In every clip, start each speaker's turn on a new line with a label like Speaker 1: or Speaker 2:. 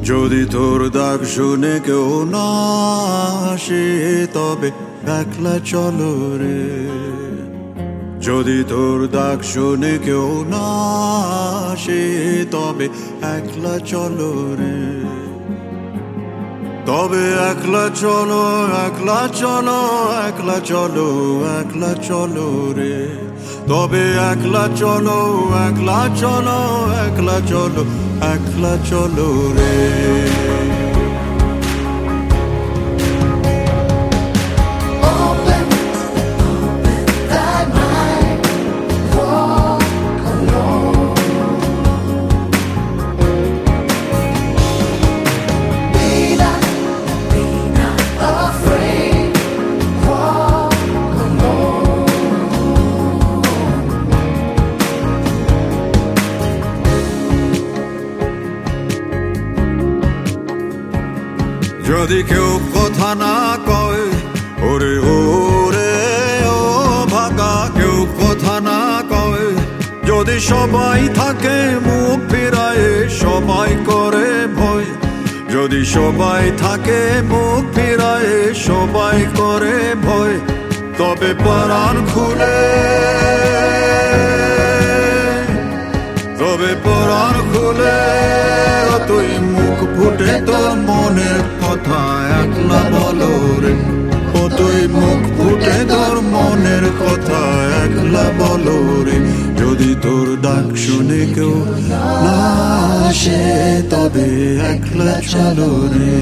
Speaker 1: যদি তোর ডাক শুনে কেউ না আসে তবে একলা চলো রে। যদি তোর ডাক শুনে কেউ না আসে তবে একলা চলো রে। তবে একলা চলো, একলা চলো, একলা চলো, একলা চলো রে। তবে একলা চলো, একলা চলো, একলা চলো, একলা চলো রে। যদি কেউ কথা না কয় ওরে ওরে ও ভাগা, কেউ কথা না কয়, যদি সবাই থাকে মুখ ফিরায়ে সবাই করে ভয়। যদি সবাই থাকে মুখ ফিরায়ে সবাই করে ভয়, তবে পরাণ খুলে, তবে পরাণ খুলে তুই মুখ ফুটে তোর মনের কথা একলা বলো রে। ও তুই মুখ ফুটে তোর মনের কথা একলা বলো রে। যদি তোর ডাক শুনে কেউ না আসে তবে একলা চলো রে।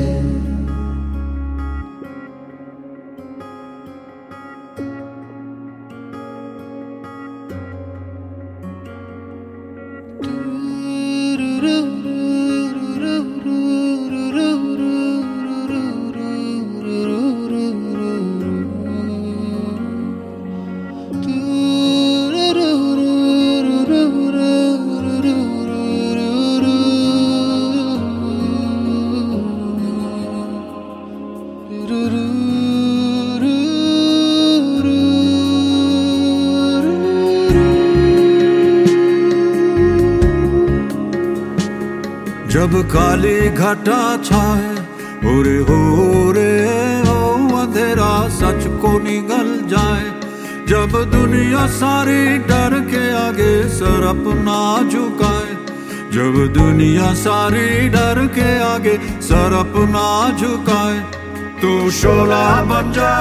Speaker 1: जब काली घटा छाए ओरे हो रे हो अंधेरा सच को निगल जाए। जब दुनिया सारी डर के आगे सर अपना झुकाए। जब दुनिया सारी डर के आगे सर अपना झुकाए। तू शोला बन जा,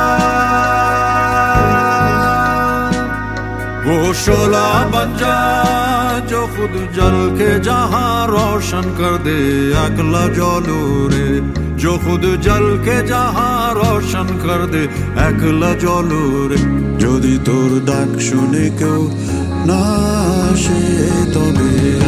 Speaker 1: वो शोला बन जा जो खुद जल के जहां रोशन कर दे अगला जलो रे। जो खुद जल के जहां रोशन कर दे अगला जलो रे। যদি তোর ডাক শুনে কেউ না আসে তবে